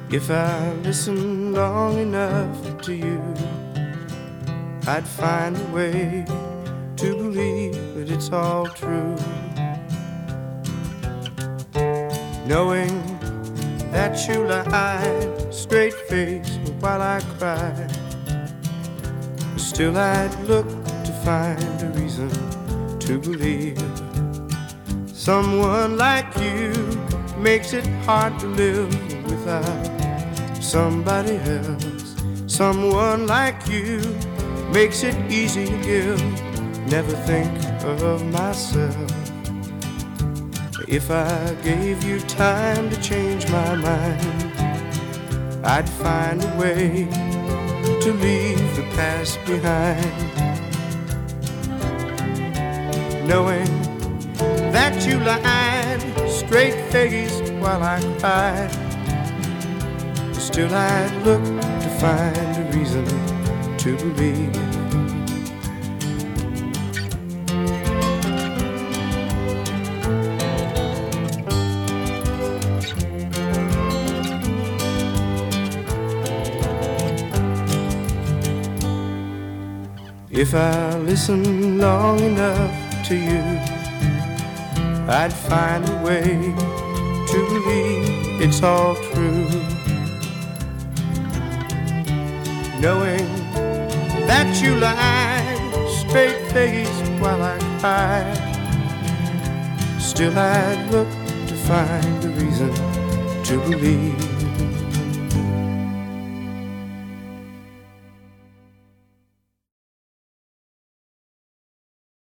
If I listened long enough to you, I'd find a way to believe that it's all true. Knowing that you lied straight-faced while I cried, still I'd look to find a reason to believe. Someone like you makes it hard to live without somebody else. Someone like you makes it easy to give. Never think of myself. If I gave you time to change my mind, I'd find a way to leave the past behind. Knowing that you lied straight-faced while I cried, still I'd look to find a reason to believe. If I listened long enough to you, I'd find a way to believe it's all true. Knowing that you lied straight-faced while I cried, still I'd look to find a reason to believe.